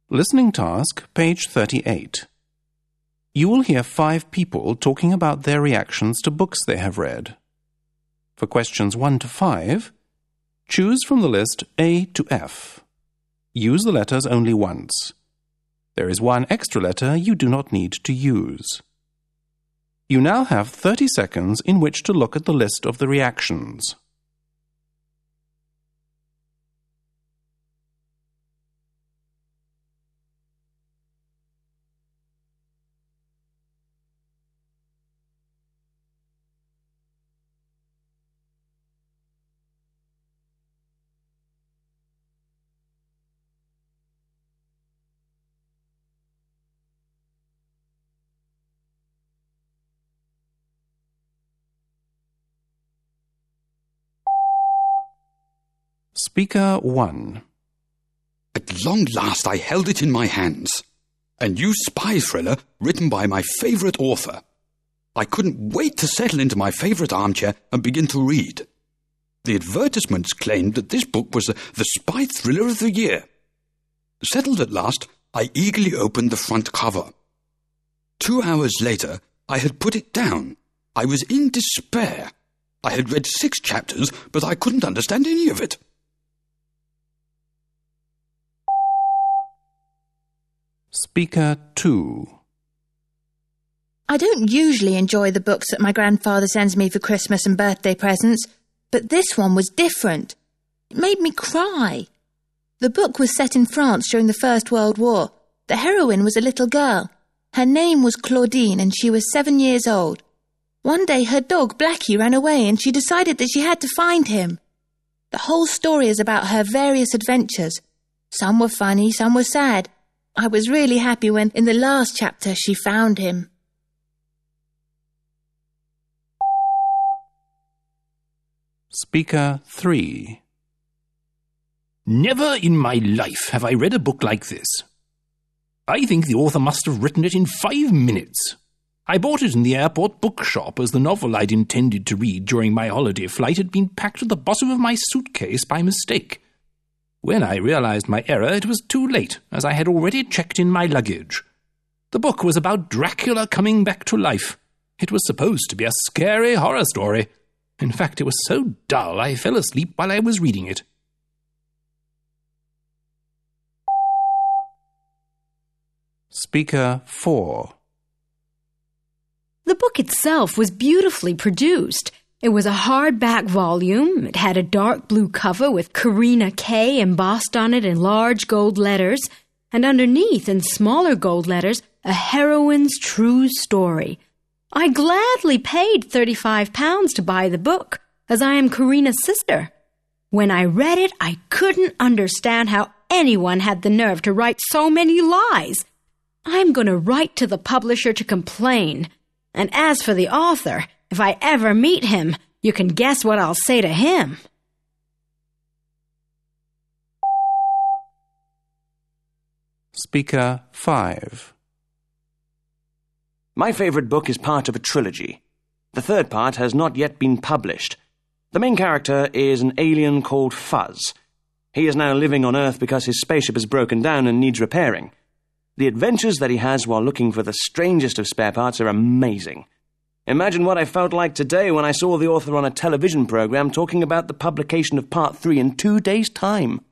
Listening task, page 38. You will hear 5 people talking about their reactions to books they have read. For questions 1 to 5, choose from the list A to F. Use the letters only once. There is one extra letter you do not need to use. You now have 30 seconds in which to look at the list of the reactions. Speaker 1. At long last I held it in my hands. A new spy thriller written by my favourite author. I couldn't wait to settle into my favourite armchair and begin to read. The advertisements claimed that this book was the spy thriller of the year. Settled at last, I eagerly opened the front cover. 2 hours later, I had put it down. I was in despair. I had read 6 chapters, but I couldn't understand any of it. Speaker 2. I don't usually enjoy the books that my grandfather sends me for Christmas and birthday presents, but this one was different. It made me cry. The book was set in France during the First World War. The heroine was a little girl. Her name was Claudine and she was 7 years old. One day her dog Blackie ran away and she decided that she had to find him. The whole story is about her various adventures. Some were funny, some were sad. I was really happy when, in the last chapter, she found him. Speaker 3. Never in my life have I read a book like this. I think the author must have written it in 5 minutes. I bought it in the airport bookshop as the novel I'd intended to read during my holiday flight had been packed at the bottom of my suitcase by mistake. When I realized my error, it was too late, as I had already checked in my luggage. The book was about Dracula coming back to life. It was supposed to be a scary horror story. In fact, it was so dull I fell asleep while I was reading it. Speaker 4. The book itself was beautifully produced. It was a hardback volume. It had a dark blue cover with Karina K embossed on it in large gold letters, and underneath in smaller gold letters, a heroine's true story. I gladly paid £35 to buy the book, as I am Karina's sister. When I read it, I couldn't understand how anyone had the nerve to write so many lies. I'm going to write to the publisher to complain. And as for the author, if I ever meet him, you can guess what I'll say to him. Speaker 5. My favourite book is part of a trilogy. The third part has not yet been published. The main character is an alien called Fuzz. He is now living on Earth because his spaceship is broken down and needs repairing. The adventures that he has while looking for the strangest of spare parts are amazing. Imagine what I felt like today when I saw the author on a television program talking about the publication of Part 3 in 2 days' time.